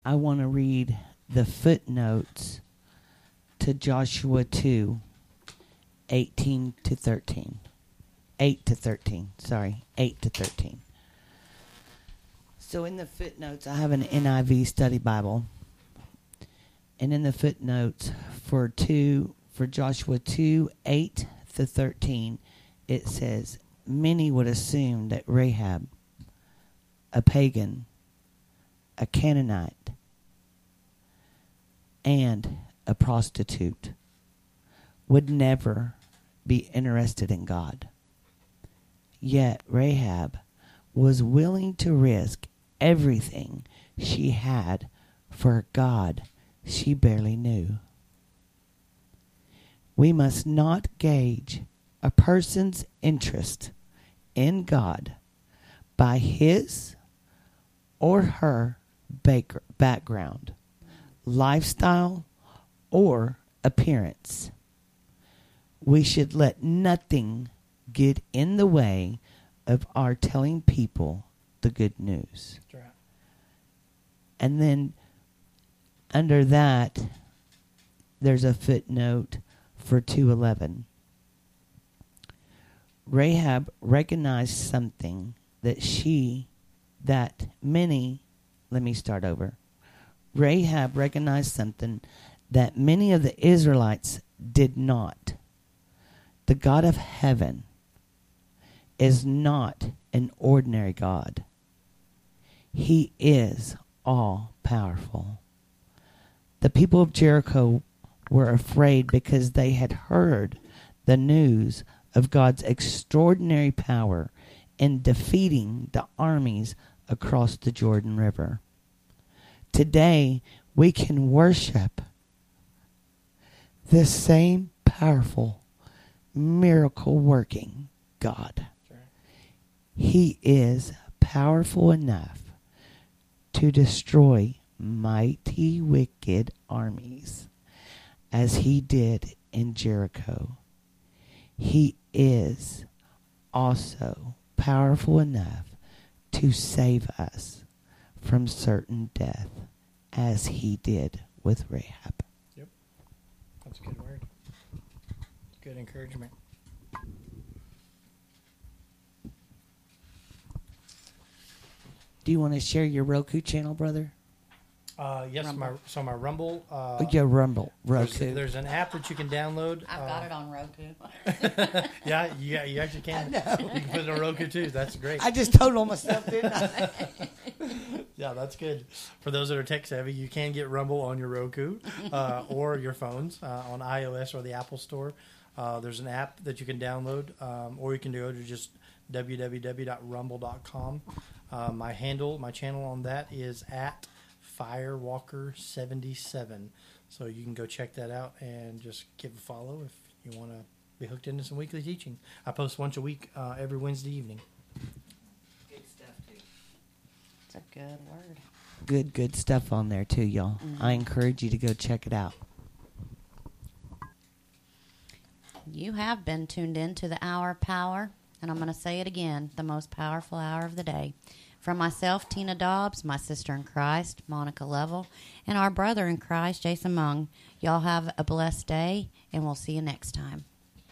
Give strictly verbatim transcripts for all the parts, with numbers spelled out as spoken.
I want to read the footnotes to Joshua two, eighteen to thirteen. eight to thirteen, sorry, eight to thirteen. So in the footnotes, I have an N I V study Bible. And in the footnotes for two, for Joshua two, eight to thirteen, it says, many would assume that Rahab, a pagan, a Canaanite, and a prostitute, would never be interested in God. Yet Rahab was willing to risk everything she had for a God she barely knew. We must not gauge a person's interest in God by his or her background, lifestyle, or appearance. We should let nothing get in the way of our telling people the good news. That's right. And then under that, there's a footnote for two eleven. Rahab recognized something that she, that many, let me start over. Rahab recognized something that many of the Israelites did not. The God of heaven is not an ordinary God. He is all powerful. The people of Jericho were afraid because they had heard the news of God's extraordinary power in defeating the armies across the Jordan River. Today, we can worship this same powerful, miracle-working God. He is powerful enough to destroy mighty wicked armies as he did in Jericho. He is also powerful enough to save us from certain death as he did with Rahab. Yep. That's a good word. Good encouragement. Do you want to share your Roku channel, brother? Uh, yes, Rumble. my so my Rumble. Uh, Oh, yeah, Rumble. there's, Roku. there's an app that you can download. I've uh, got it on Roku. Yeah, yeah, you actually can. You can put it on Roku too. That's great. I just told on myself, didn't I? Yeah, that's good. For those that are tech savvy, you can get Rumble on your Roku uh, or your phones uh, on iOS or the Apple Store. Uh, there's an app that you can download, um, or you can go to just w w w dot rumble dot com. Uh, my handle, my channel on that is at Firewalker seventy-seven. So you can go check that out and just give a follow if you want to be hooked into some weekly teaching. I post once a week, uh, every Wednesday evening. Good stuff, too. It's a good word. Good, good stuff on there, too, y'all. Mm-hmm. I encourage you to go check it out. You have been tuned in to the Hour of Power, and I'm going to say it again, the most powerful hour of the day. From myself, Tina Dobbs, my sister in Christ, Monica Lovell, and our brother in Christ, Jason Mung. Y'all have a blessed day, and we'll see you next time.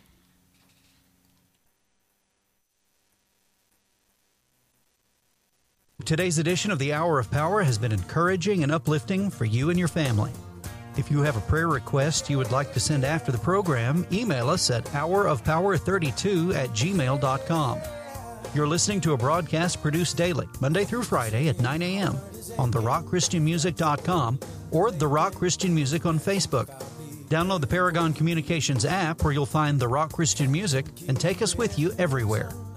Today's edition of the Hour of Power has been encouraging and uplifting for you and your family. If you have a prayer request you would like to send after the program, email us at hour of power thirty-two at gmail dot com. You're listening to a broadcast produced daily, Monday through Friday at nine a.m. on the rock christian music dot com or The Rock Christian Music on Facebook. Download the Paragon Communications app where you'll find The Rock Christian Music and take us with you everywhere.